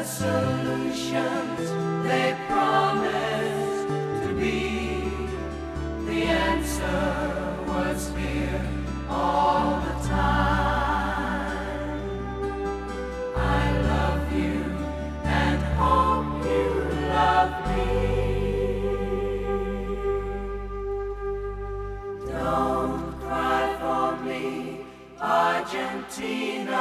solutions they promised to be. The answer was here all the time. I love you and hope you love me. Don't cry for me, Argentina.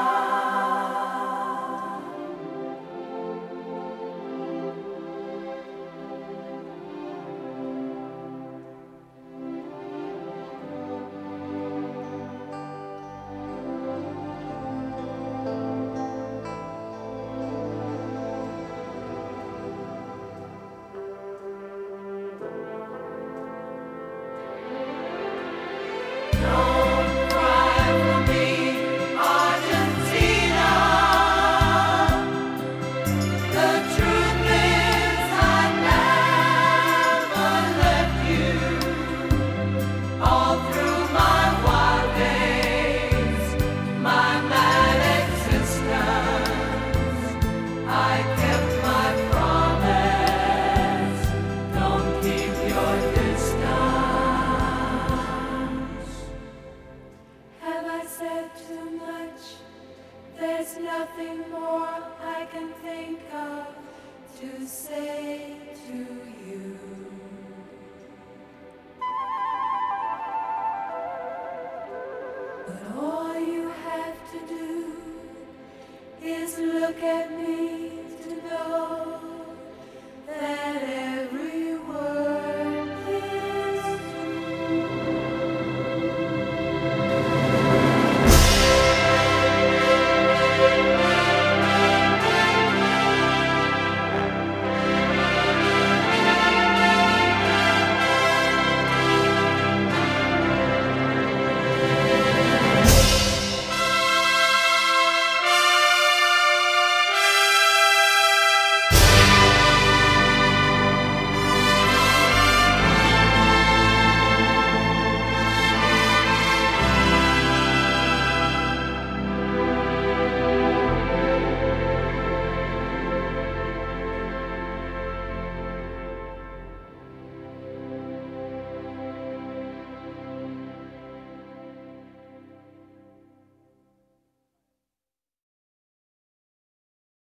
Don't cry for me, Argentina. The truth is I never left you. All through my wild days, my mad existence, I kept my promise. Don't keep your distance. Have I said too much? There's nothing more I can think of to say to you. But all you have to do is look at me